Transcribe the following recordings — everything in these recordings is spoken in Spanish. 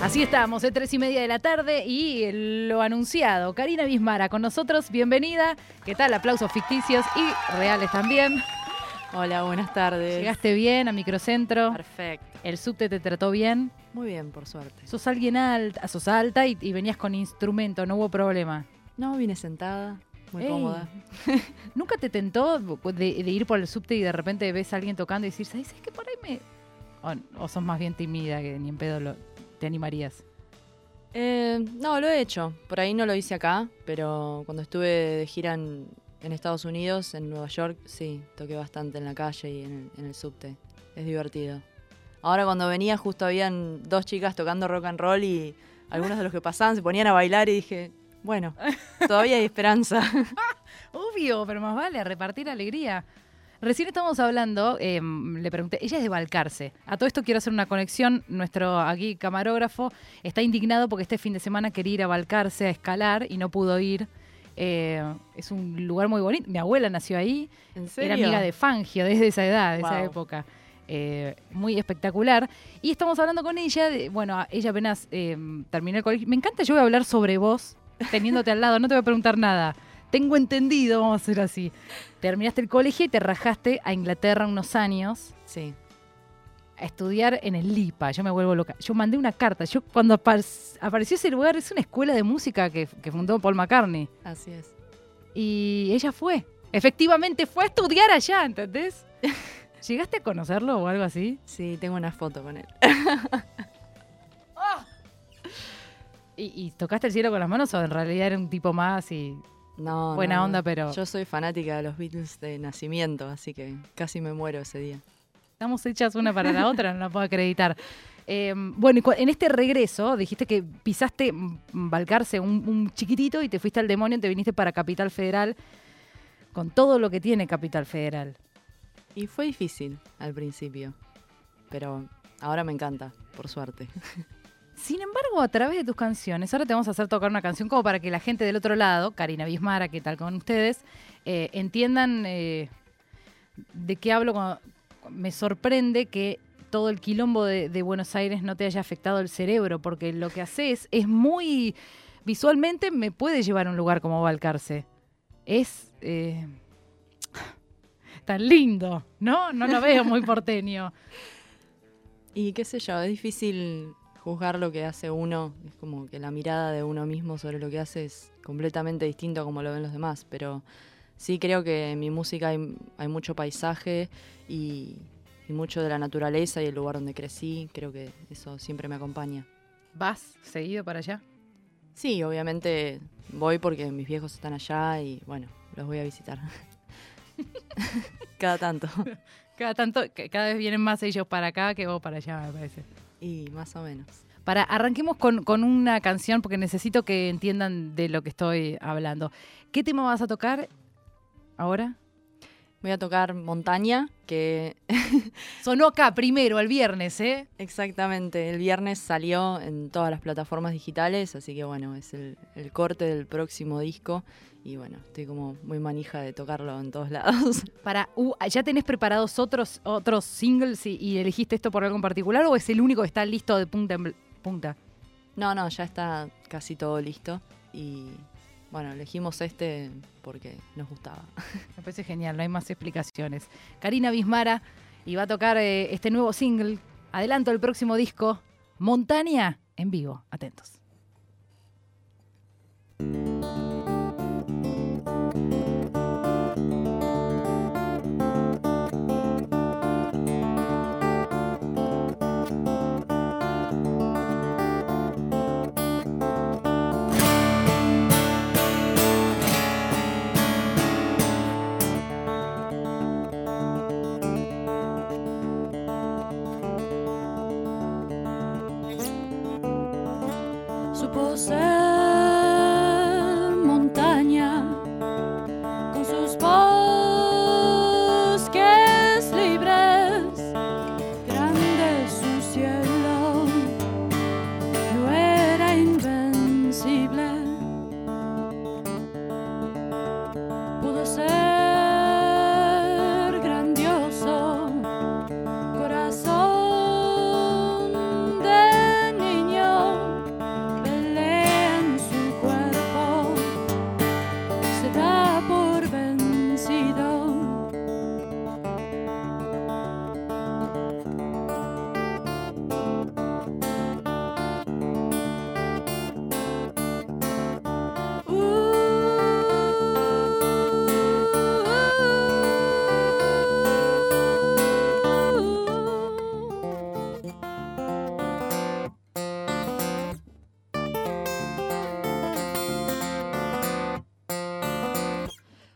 Así estamos, 3:30 de la tarde y lo anunciado. Karina Bismara con nosotros, bienvenida. ¿Qué tal? Aplausos ficticios y reales también. Hola, buenas tardes. ¿Llegaste bien a Microcentro? Perfecto. ¿El subte te trató bien? Muy bien, por suerte. Sos alguien alta, sos alta y venías con instrumento, no hubo problema. No, vine sentada, muy Ey. cómoda. ¿Nunca te tentó de ir por el subte y de repente ves a alguien tocando y decir, ¿sabes qué? Por ahí me... O sos más bien tímida que ni en pedo te animarías? No, lo he hecho. Por ahí no lo hice acá, pero cuando estuve de gira en Estados Unidos, en Nueva York, sí, toqué bastante en la calle y en el subte. Es divertido. Ahora cuando venía justo habían dos chicas tocando rock and roll y algunos de los que pasaban se ponían a bailar y dije, bueno, todavía hay esperanza. Obvio, pero más vale, a repartir alegría. Recién estábamos hablando, le pregunté, ella es de Balcarce. A todo esto quiero hacer una conexión. Nuestro aquí camarógrafo está indignado porque este fin de semana quería ir a Balcarce a escalar y no pudo ir. Es un lugar muy bonito. Mi abuela nació ahí. ¿En serio? Era amiga de Fangio desde esa edad, de esa Wow. época. Muy espectacular. Y estamos hablando con ella. Ella apenas terminó el colegio. Me encanta, yo voy a hablar sobre vos, teniéndote al lado. No te voy a preguntar nada. Tengo entendido, vamos a hacer así. Terminaste el colegio y te rajaste a Inglaterra unos años Sí. a estudiar en el LIPA. Yo me vuelvo loca. Yo mandé una carta. Yo cuando apareció ese lugar, es una escuela de música que fundó Paul McCartney. Así es. Y ella fue. Efectivamente fue a estudiar allá, ¿entendés? ¿Llegaste a conocerlo o algo así? Sí, tengo una foto con él. ¿Y tocaste el cielo con las manos o en realidad era un tipo más y No, buena no. onda, pero Yo soy fanática de los Beatles de nacimiento, así que casi me muero ese día. estamos hechas una para la otra, no la puedo acreditar. Bueno, y en este regreso dijiste que pisaste Balcarce un chiquitito y te fuiste al demonio y te viniste para Capital Federal con todo lo que tiene Capital Federal. Y fue difícil al principio, pero ahora me encanta, por suerte. Sin embargo, a través de tus canciones, ahora te vamos a hacer tocar una canción como para que la gente del otro lado, Karina Bismara, ¿qué tal con ustedes? Entiendan de qué hablo. Me sorprende que todo el quilombo de Buenos Aires no te haya afectado el cerebro, porque lo que haces es muy... Visualmente me puede llevar a un lugar como Balcarce. Es tan lindo, ¿no? No lo veo muy porteño. Y qué sé yo, es difícil juzgar lo que hace uno, es como que la mirada de uno mismo sobre lo que hace es completamente distinto a como lo ven los demás, pero sí creo que en mi música hay mucho paisaje y mucho de la naturaleza y el lugar donde crecí, creo que eso siempre me acompaña. ¿Vas seguido para allá? Sí, obviamente voy porque mis viejos están allá y bueno, los voy a visitar. Cada tanto. Cada vez vienen más ellos para acá que vos para allá, me parece. Y más o menos. Arranquemos con una canción porque necesito que entiendan de lo que estoy hablando. ¿Qué tema vas a tocar ahora? Voy a tocar Montaña, que Sonó acá primero, el viernes, ¿eh? exactamente el viernes salió en todas las plataformas digitales, así que bueno, es el corte del próximo disco. Y bueno, estoy como muy manija de tocarlo en todos lados. ¿Ya tenés preparados otros singles y elegiste esto por algo en particular o es el único que está listo de punta en punta? No, ya está casi todo listo. Y bueno, elegimos este porque nos gustaba. Me parece genial, no hay más explicaciones. Karina Bismara y va a tocar este nuevo single. Adelanto el próximo disco, Montaña, en vivo. Atentos.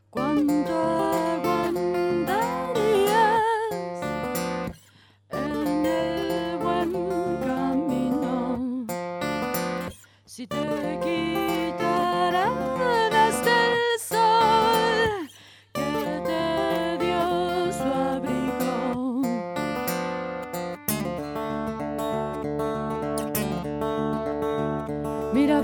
¿Cuánto aguantarías en el buen camino si te quitaran hasta el sol que te dio su abrigo? Mira,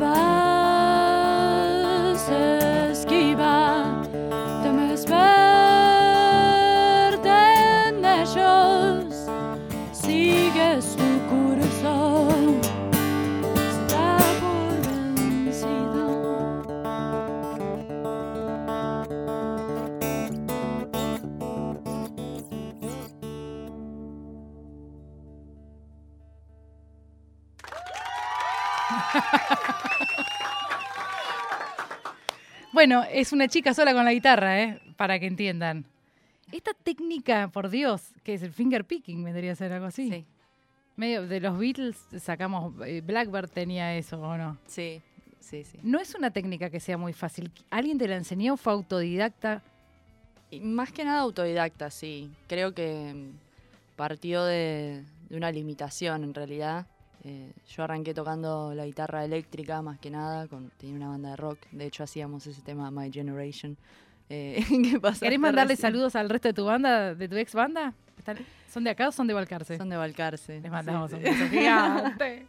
vas esquiva, temes verte en ellos, sigues tu curso, se da por vencido. Bueno, es una chica sola con la guitarra, para que entiendan. Esta técnica, por Dios, que es el finger picking, vendría a ser algo así. Sí, Medio de los Beatles sacamos, Blackbird tenía eso, ¿o no? sí, sí, sí. No es una técnica que sea muy fácil. ¿Alguien te la enseñó? ¿Fue autodidacta? Y más que nada autodidacta, sí. Creo que partió de una limitación en realidad. Yo arranqué tocando la guitarra eléctrica más que nada, tenía una banda de rock. De hecho hacíamos ese tema My Generation. ¿Qué pasa? ¿Querés mandarle saludos al resto de tu banda, de tu ex banda? ¿Son de acá o son de Balcarce? Son de Balcarce. Les mandamos Sí. un beso gigante.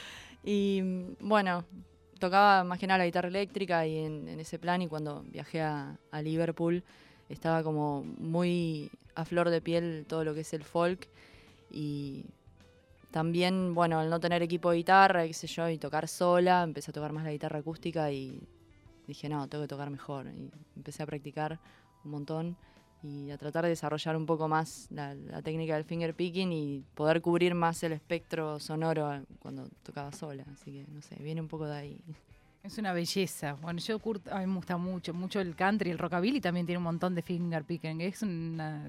Y bueno, tocaba más que nada la guitarra eléctrica y en ese plan, y cuando viajé a Liverpool estaba como muy a flor de piel todo lo que es el folk, y también, bueno, al no tener equipo de guitarra, qué sé yo, y tocar sola, empecé a tocar más la guitarra acústica y dije, no, tengo que tocar mejor. Y empecé a practicar un montón y a tratar de desarrollar un poco más la técnica del finger picking y poder cubrir más el espectro sonoro cuando tocaba sola. Así que, no sé, viene un poco de ahí. Es una belleza. Bueno, a mí me gusta mucho el country, el rockabilly también tiene un montón de finger picking. Es una...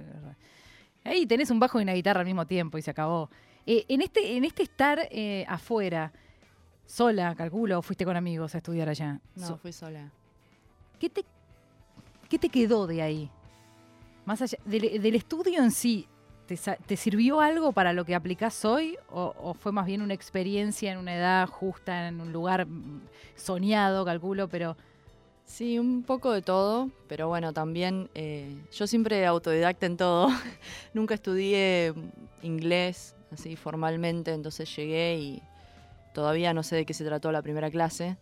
Ahí tenés un bajo y una guitarra al mismo tiempo y se acabó. En este estar afuera, sola, calculo, o fuiste con amigos a estudiar allá. No, fui sola. ¿Qué te quedó de ahí? Más allá del estudio en sí, ¿te sirvió algo para lo que aplicás hoy? ¿O fue más bien una experiencia en una edad justa, en un lugar soñado, calculo, pero... Sí, un poco de todo, pero bueno, también yo siempre autodidacta en todo. Nunca estudié inglés así formalmente, entonces llegué y todavía no sé de qué se trató la primera clase.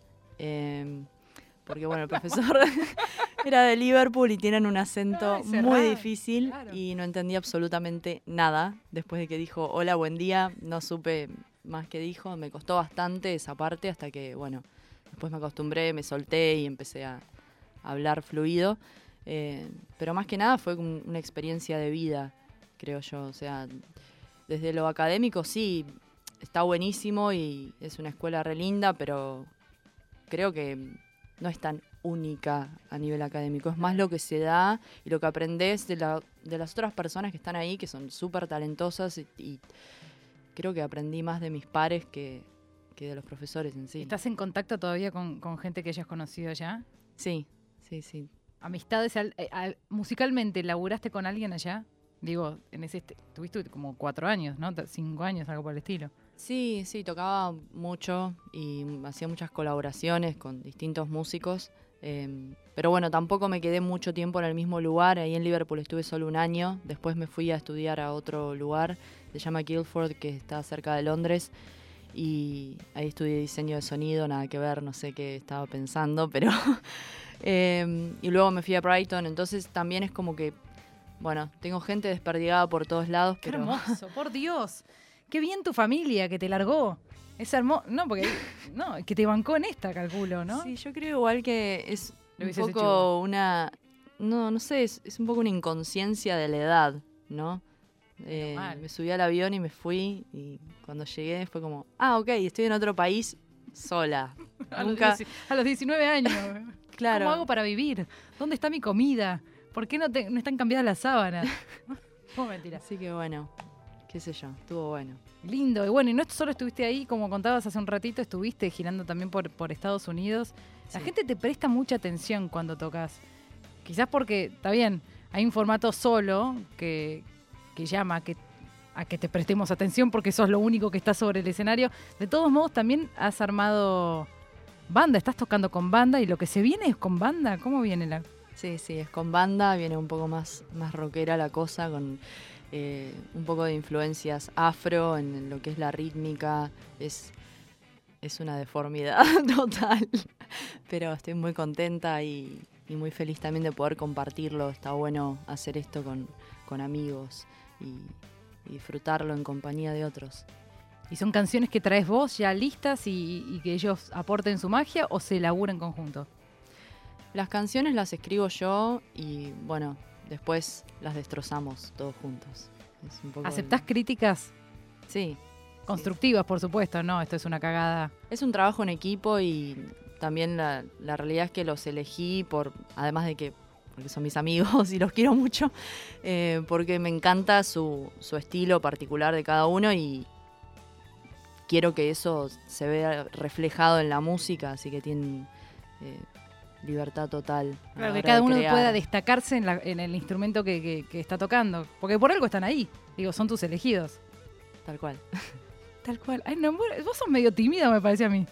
Porque bueno, el profesor era de Liverpool y tienen un acento muy difícil, claro. Y no entendí absolutamente nada. Después de que dijo hola, buen día, no supe más que dijo. Me costó bastante esa parte hasta que, bueno, después me acostumbré, me solté y empecé a hablar fluido. Pero más que nada fue una experiencia de vida, creo yo. O sea, desde lo académico sí, está buenísimo y es una escuela re linda, pero creo que no es tan única a nivel académico. Es más lo que se da y lo que aprendés de las otras personas que están ahí, que son súper talentosas y creo que aprendí más de mis pares que de los profesores en sí. ¿Estás en contacto todavía con gente que hayas conocido allá? Sí, sí, sí. ¿Amistades? ¿Musicalmente laburaste con alguien allá? Digo, tuviste como 4 años, ¿no? 5 años, algo por el estilo. Sí, sí, tocaba mucho y hacía muchas colaboraciones con distintos músicos. Pero bueno, tampoco me quedé mucho tiempo en el mismo lugar. Ahí en Liverpool estuve solo 1 año. Después me fui a estudiar a otro lugar, se llama Guildford, que está cerca de Londres. Y ahí estudié diseño de sonido, nada que ver, no sé qué estaba pensando, pero... y luego me fui a Brighton, entonces también es como que, bueno, tengo gente desperdigada por todos lados, ¡Qué pero... hermoso, por Dios! ¡Qué bien tu familia que te largó! Es hermoso. No, porque... No, que te bancó en esta, calculo, ¿no? Sí, yo creo igual que es Lo un hubieses hecho poco una... No sé, es un poco una inconsciencia de la edad, ¿no? Me subí al avión y me fui y cuando llegué fue como, ok, estoy en otro país sola. A los 19 años. Claro. ¿Cómo hago para vivir? ¿Dónde está mi comida? ¿Por qué no están cambiadas las sábanas? No, mentira. Así que bueno, qué sé yo, estuvo bueno. Lindo. Y bueno, y no solo estuviste ahí, como contabas hace un ratito, estuviste girando también por Estados Unidos. La gente te presta mucha atención cuando tocas. quizás porque, está bien, hay un formato solo que llama a que te prestemos atención porque sos lo único que está sobre el escenario. De todos modos, también has armado banda, estás tocando con banda y lo que se viene es con banda. ¿Cómo viene la...? Sí, es con banda, viene un poco más rockera la cosa, con un poco de influencias afro en lo que es la rítmica. Es una deformidad total, pero estoy muy contenta y muy feliz también de poder compartirlo. Está bueno hacer esto con amigos y disfrutarlo en compañía de otros. ¿Y son canciones que traes vos ya listas y que ellos aporten su magia o se labura en conjunto? Las canciones las escribo yo y bueno, después las destrozamos todos juntos. Es un poco ¿Aceptás críticas? Sí. Constructivas, por supuesto, no, esto es una cagada. Es un trabajo en equipo y también la realidad es que los elegí además de que porque son mis amigos y los quiero mucho, porque me encanta su estilo particular de cada uno y quiero que eso se vea reflejado en la música, así que tienen libertad total. Claro, que cada uno pueda destacarse en el instrumento que está tocando, porque por algo están ahí, digo, son tus elegidos. Tal cual. Tal cual. Ay, no, vos sos medio tímida, me parece a mí.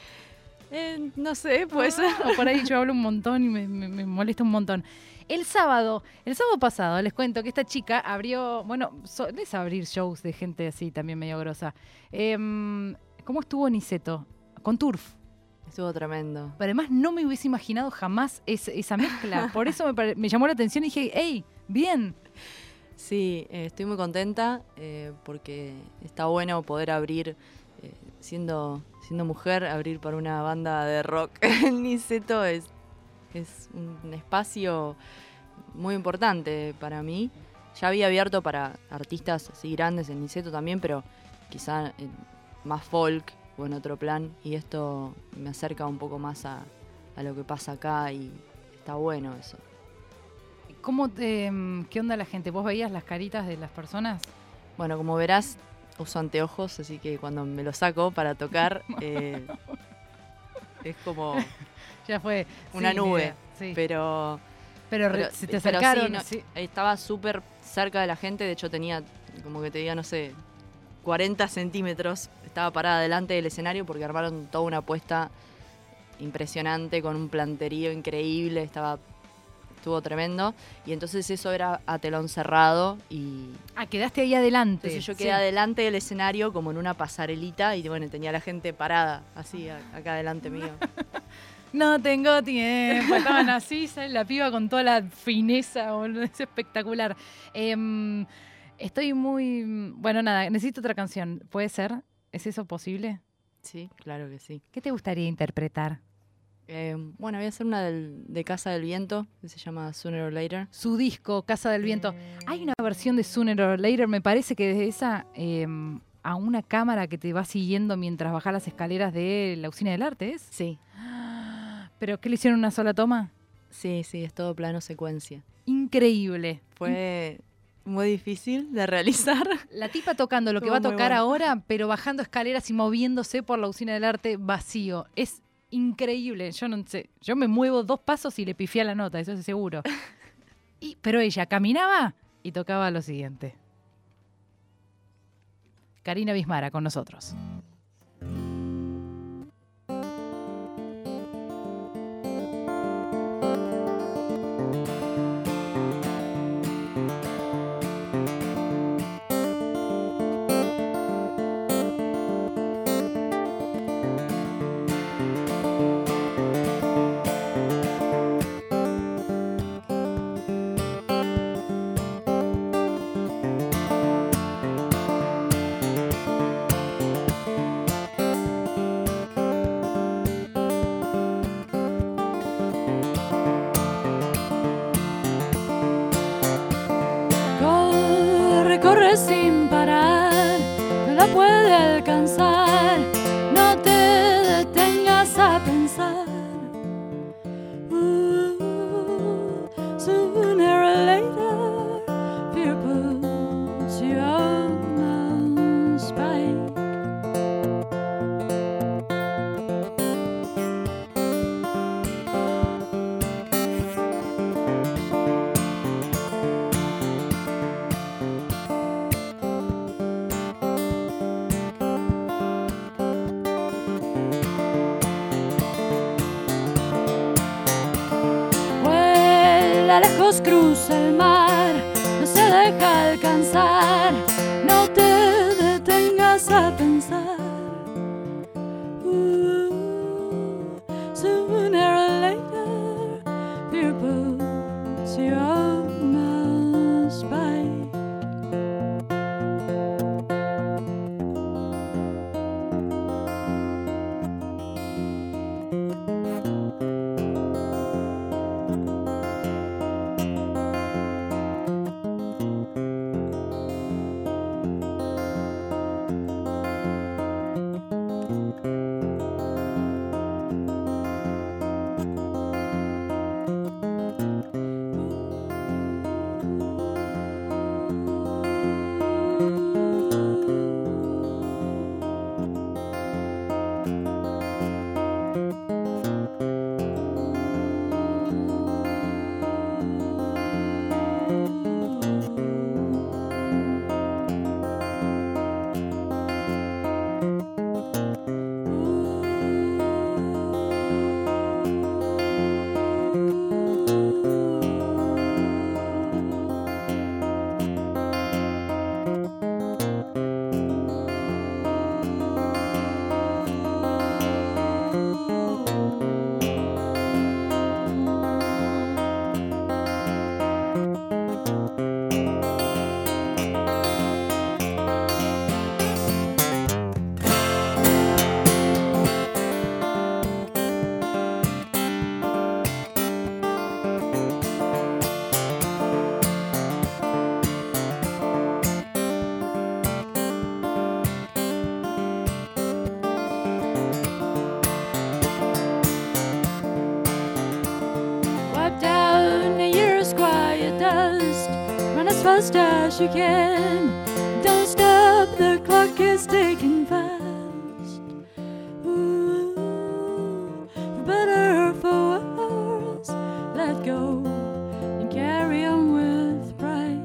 No sé, pues. Por ahí yo hablo un montón y me molesta un montón. El sábado pasado, les cuento que esta chica abrió, es abrir shows de gente así también medio grosa. ¿Cómo estuvo Niceto? Con Turf. Estuvo tremendo. Pero además no me hubiese imaginado jamás esa mezcla. Por eso me llamó la atención y dije, ¡hey, bien! Sí, estoy muy contenta porque está bueno poder abrir, siendo mujer, abrir para una banda de rock en Niceto es un espacio muy importante para mí. Ya había abierto para artistas así grandes en Niceto también, pero quizá más folk o en otro plan. Y esto me acerca un poco más a lo que pasa acá y está bueno eso. ¿Qué onda la gente? ¿Vos veías las caritas de las personas? Bueno, como verás, uso anteojos, así que cuando me los saco para tocar es como ya fue una nube. Sí. Pero se te acercaron. Pero sí, estaba súper cerca de la gente, de hecho tenía, como que te diga, no sé, 40 centímetros. Estaba parada delante del escenario porque armaron toda una apuesta impresionante con un planterío increíble, estuvo tremendo, y entonces eso era a telón cerrado y... quedaste ahí adelante. Entonces yo quedé adelante del escenario como en una pasarelita y bueno, tenía la gente parada así acá adelante mío. No tengo tiempo, estaban así, ¿sabes? La piba con toda la fineza, boludo, es espectacular. Estoy muy... Bueno, nada, necesito otra canción, ¿puede ser? ¿Es eso posible? Sí, claro que sí. ¿Qué te gustaría interpretar? Voy a hacer una de Casa del Viento, que se llama Sooner or Later. Su disco, Casa del Viento. Hay una versión de Sooner or Later, me parece que desde esa a una cámara que te va siguiendo mientras bajas las escaleras de la Usina del Arte, ¿es? Sí. ¿Pero qué le hicieron una sola toma? Sí, es todo plano secuencia. Increíble. Fue muy difícil de realizar. La tipa tocando lo que va a tocar ahora, pero bajando escaleras y moviéndose por la Usina del Arte vacío. Es increíble, yo no sé, yo me muevo 2 pasos y le pifié a la nota, eso es seguro. Pero ella caminaba y tocaba lo siguiente. Karina Bismara con nosotros. Corre sin parar, no la puede alcanzar, no te detengas a pensar. Sooner or later, fear puts you on a spike. a lejos cruza el mar, no se deja alcanzar, no te detengas a pensar. Sooner or later, fear puts you on a spike. Fast as you can, don't stop, the clock is ticking fast. Ooh, for better or for worse, let go and carry on with pride.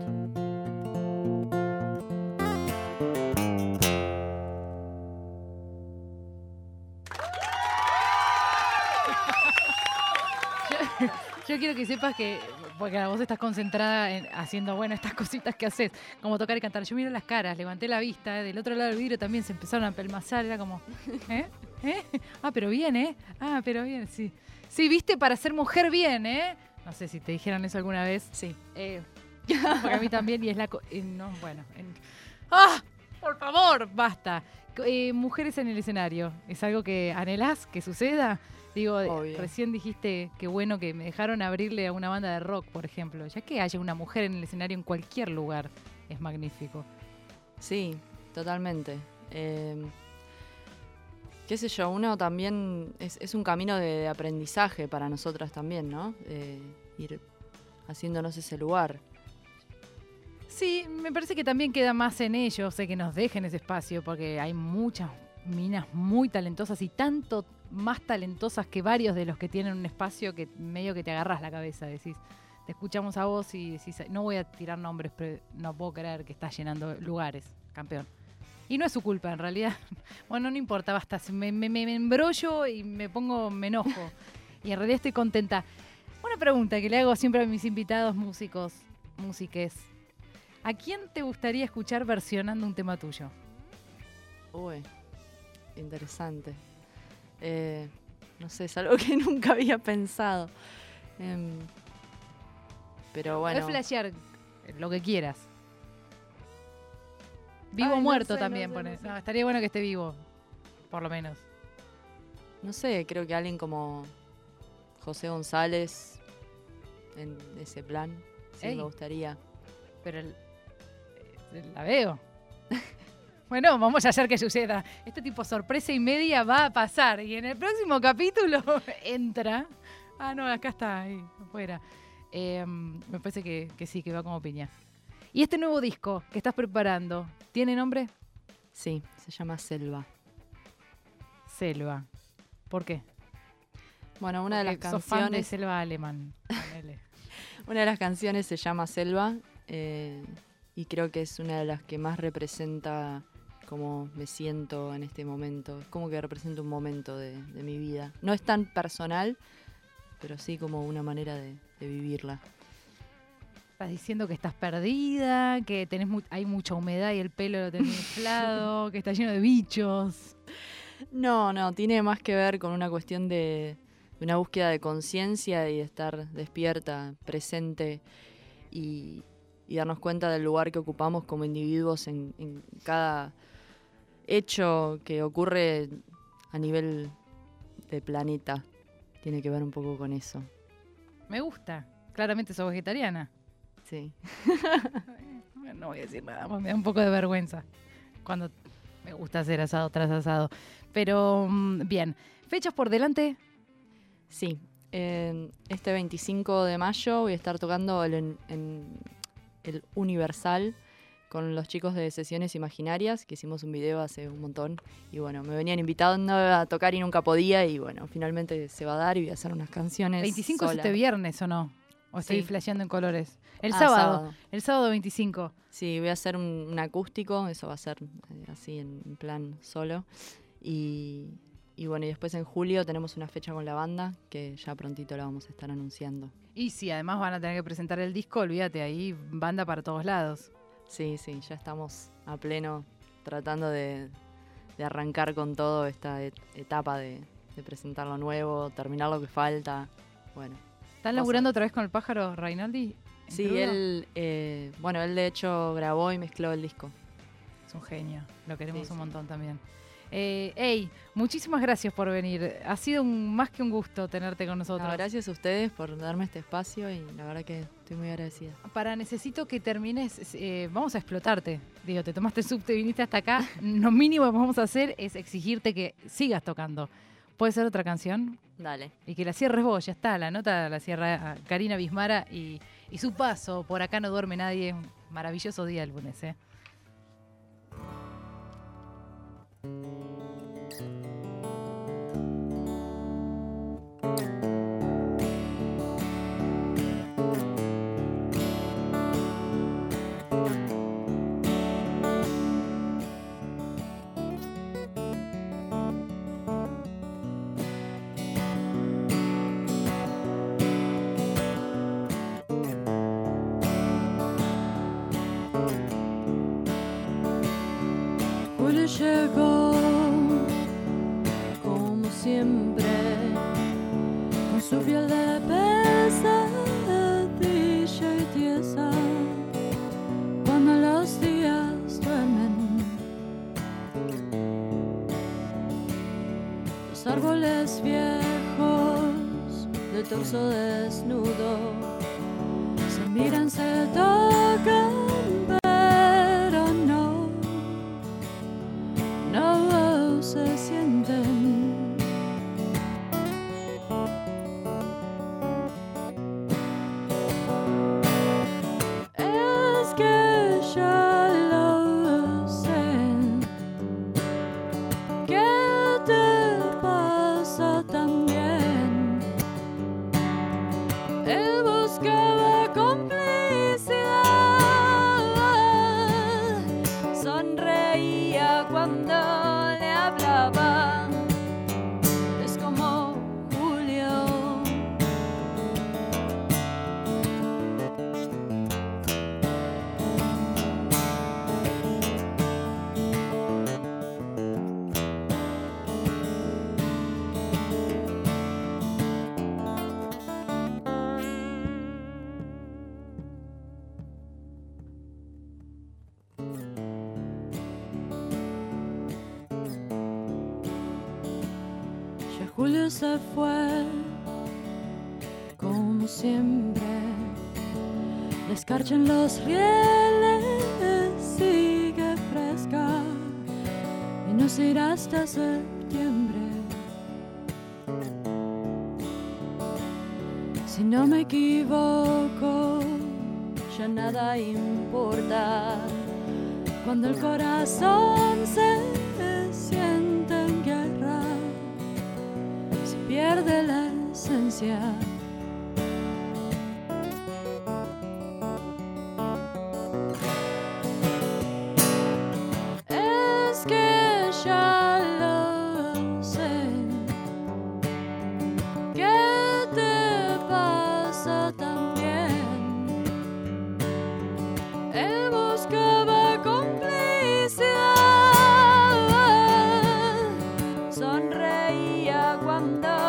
Yo quiero que sepas que, porque vos estás concentrada en haciendo, bueno, estas cositas que haces, como tocar y cantar. Yo miro las caras, levanté la vista, del otro lado del vidrio también se empezaron a pelmazar, era como, ¿eh? Ah, pero bien, ¿eh? Ah, pero bien, sí. Sí, viste, para ser mujer bien, ¿eh? No sé si te dijeron eso alguna vez. Sí. Porque a mí también, y es la... no, bueno. ¡Ah! Por favor, basta. Mujeres en el escenario, ¿es algo que anhelás que suceda? Digo, obvio. Recién dijiste que bueno que me dejaron abrirle a una banda de rock, por ejemplo. Ya que haya una mujer en el escenario en cualquier lugar, es magnífico. Sí, totalmente. Qué sé yo, uno también es un camino de aprendizaje para nosotras también, ¿no? Ir haciéndonos ese lugar. Sí, me parece que también queda más en ellos, que nos dejen ese espacio, porque hay muchas minas muy talentosas y tanto más talentosas que varios de los que tienen un espacio que medio que te agarras la cabeza, decís, te escuchamos a vos y decís, no voy a tirar nombres, pero no puedo creer que estás llenando lugares, campeón. Y no es su culpa, en realidad. Bueno, no importa, basta, me embrollo y me enojo. Y en realidad estoy contenta. Una pregunta que le hago siempre a mis invitados músiques. ¿A quién te gustaría escuchar versionando un tema tuyo? Uy, interesante. No sé, es algo que nunca había pensado. Pero bueno. Puedes flashear lo que quieras. Vivo o muerto también, pones. No, estaría bueno que esté vivo, por lo menos. No sé, creo que alguien como José González, en ese plan, sí. Ey, me gustaría. Pero la veo. Bueno, vamos a hacer que suceda. Este tipo sorpresa y media va a pasar. Y en el próximo capítulo entra. Ah, no, acá está, ahí, afuera. Me parece que sí, que va como piña. ¿Y este nuevo disco que estás preparando, tiene nombre? Sí, se llama Selva. Selva. ¿Por qué? Bueno, una de las canciones... Sos fan de Selva Alemán. Una de las canciones se llama Selva y creo que es una de las que más representa cómo me siento en este momento. Es como que representa un momento de mi vida. No es tan personal, pero sí como una manera de vivirla. Estás diciendo que estás perdida, que hay mucha humedad y el pelo lo tenés inflado, que está lleno de bichos. No, tiene más que ver con una cuestión de una búsqueda de conciencia y de estar despierta, presente y darnos cuenta del lugar que ocupamos como individuos en cada hecho que ocurre a nivel de planeta. Tiene que ver un poco con eso. Me gusta. Claramente sos vegetariana. Sí. No voy a decir nada más, me da un poco de vergüenza cuando me gusta hacer asado tras asado. Pero bien, fechas por delante. Sí, este 25 de mayo voy a estar tocando en el Universal con los chicos de Sesiones Imaginarias, que hicimos un video hace un montón. Y bueno, me venían invitando a tocar y nunca podía. Y bueno, finalmente se va a dar y voy a hacer unas canciones 25 sola. es este viernes, ¿o no? ¿O estoy Sí. flasheando en colores? El sábado. sábado. El sábado 25. Sí, voy a hacer un acústico, eso va a ser así en plan solo. Y bueno, y después en julio tenemos una fecha con la banda que ya prontito la vamos a estar anunciando. Y si además van a tener que presentar el disco, olvídate, ahí banda para todos lados. Sí, ya estamos a pleno tratando de arrancar con todo esta etapa de presentar lo nuevo, terminar lo que falta. Bueno. ¿Están laburando otra vez con el pájaro Reinaldi? Sí, él de hecho grabó y mezcló el disco. Es un genio, lo queremos Sí, un sí. montón también. Muchísimas gracias por venir. Ha sido más que un gusto tenerte con nosotros. No, gracias a ustedes por darme este espacio y la verdad que estoy muy agradecida. Necesito que termines, vamos a explotarte. Digo, te tomaste el subte, viniste hasta acá. Lo mínimo que vamos a hacer es exigirte que sigas tocando. ¿Puede ser otra canción? Dale. Y que la cierres vos, ya está, la nota la cierra Karina Bismara y su paso por Acá no duerme nadie. Un maravilloso día el lunes, ¿eh? Julio llegó, como siempre, con su piel de pesadilla y tiesa. Cuando los días duermen, los árboles viejos de torso desnudo se miran, se tocan, pero no se sienten. Es que ya lo sé. ¿Qué te pasa también? Él buscaba complicidad, sonreía cuando le hablaba. Es como Julio. Ya Julio se fue, como siempre. La escarcha en los rieles sigue fresca y no se irá hasta septiembre. Si no me equivoco, ya nada importa cuando el corazón se siente en guerra. Se pierde la esencia. Es que ya lo sé. ¿Qué te cuando